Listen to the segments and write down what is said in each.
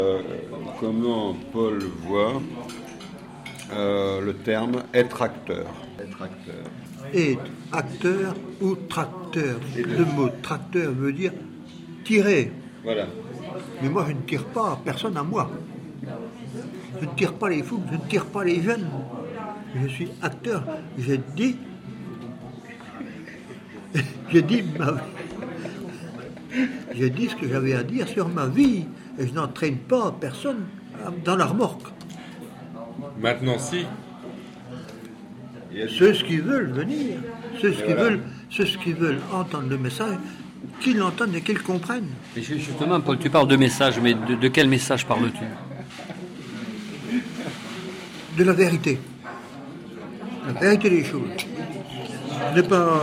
Comment Paul voit le terme être acteur? Être acteur. Être acteur ou tracteur. Le mot tracteur veut dire tirer. Voilà. Mais moi, je ne tire pas personne à moi. Je ne tire pas les fous, je ne tire pas les jeunes. Je suis acteur. J'ai dit ce que j'avais à dire sur ma vie. Et je n'entraîne pas personne dans la remorque. Maintenant, si. Ceux qui veulent venir, ceux qui veulent entendre le message, qu'ils l'entendent et qu'ils le comprennent. Et justement, Paul, tu parles de message, mais de quel message parles-tu? De la vérité. La vérité des choses. Ne pas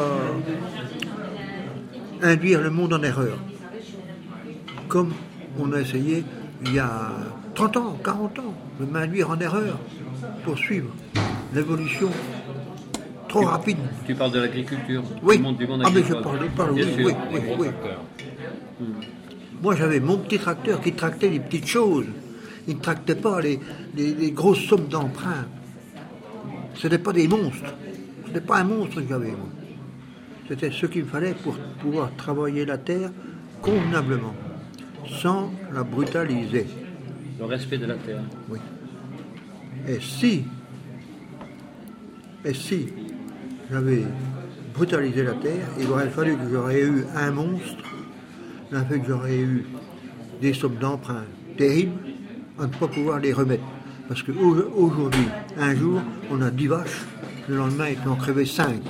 induire le monde en erreur. Comme on a essayé il y a 30 ans, 40 ans, de m'induire en erreur pour suivre l'évolution trop rapide. Tu parles de l'agriculture, Oui. du monde Ah mais agricole. je parle oui. Moi j'avais mon petit tracteur qui tractait les petites choses. Il ne tractait pas les grosses sommes d'emprunt. Ce n'était pas des monstres. Ce n'était pas un monstre que j'avais, moi. C'était ce qu'il me fallait pour pouvoir travailler la terre convenablement, sans la brutaliser. Le respect de la terre. Oui. Et si j'avais brutalisé la terre, il aurait fallu que j'aurais eu un monstre, il aurait fallu que j'aurais eu des sommes d'emprunt terribles, à ne pas pouvoir les remettre. Parce qu'aujourd'hui, un jour, on a 10 vaches, le lendemain, ils en crevé 5.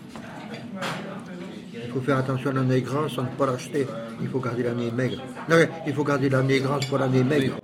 Il faut faire attention à l'année grasse, à ne pas l'acheter. Il faut garder l'année maigre. Non, il faut garder l'année grasse pour l'année maigre.